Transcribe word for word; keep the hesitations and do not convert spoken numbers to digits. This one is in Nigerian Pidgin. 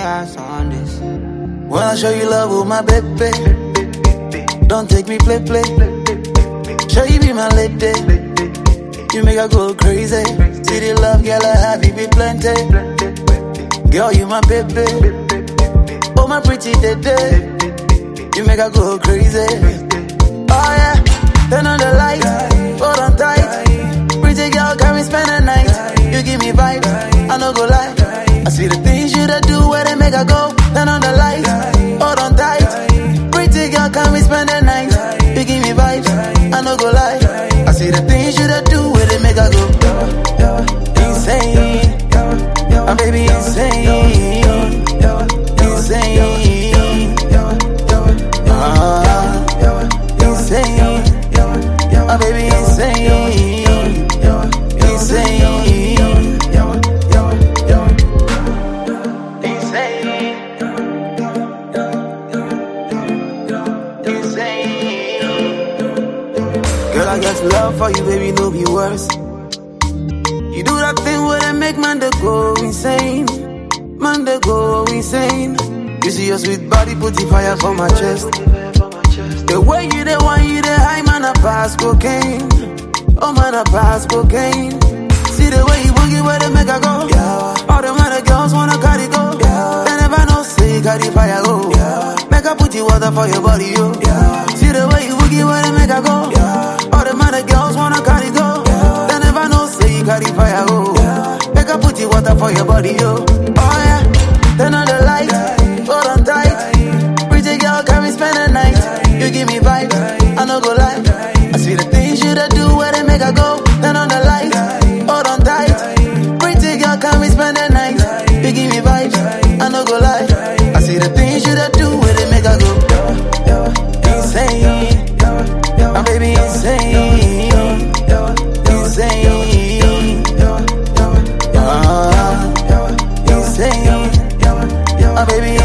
pass on this. When I show you love with my baby, don't take me play play. Show you be my lady, you make her go crazy. See the love, girl, I have you be plenty. Girl, you my baby, oh my pretty lady, you make her go crazy. Oh yeah, turn on the light, hold on tight. Pretty girl, can we spend the night? You give me vibes, I no go lie. I see the things you da do where they make her go. Turn on the light, hold on tight. Pretty girl, can we spend the night? You give me vibes, I no go lie. I see the things you da do where they make her go. Insane, my baby insane, insane, ah, insane, my baby insane, insane. I got love for you, baby, no be worse. You do that thing where they make man they go insane. Man they go insane. You see your sweet body putting fire for my chest. The way you the one you the high man I pass cocaine. Oh man I pass cocaine. See the way you boogie where they make her go. Yeah. All the other girls wanna carry go. Yeah. They never know say carry fire go. Yeah. Make her put you water for your body yo. Yeah. See the way you boogie where they make her go. Yeah. All the other girls wanna carry go. Yeah. They never know say you carry fire go. Yeah. Make her put you water for your body yo. Oh yeah, turn on the light, hold on tight. Pretty girl, can we spend the night? You give me vibes, I no go lie. I see the things you da do where they make her go. Turn on the light, hold on tight. Pretty girl, can we spend the night? You give me vibes, I no go lie. I see the things you da do where they make her go. Insane, my baby insane, insane, ah, insane, my baby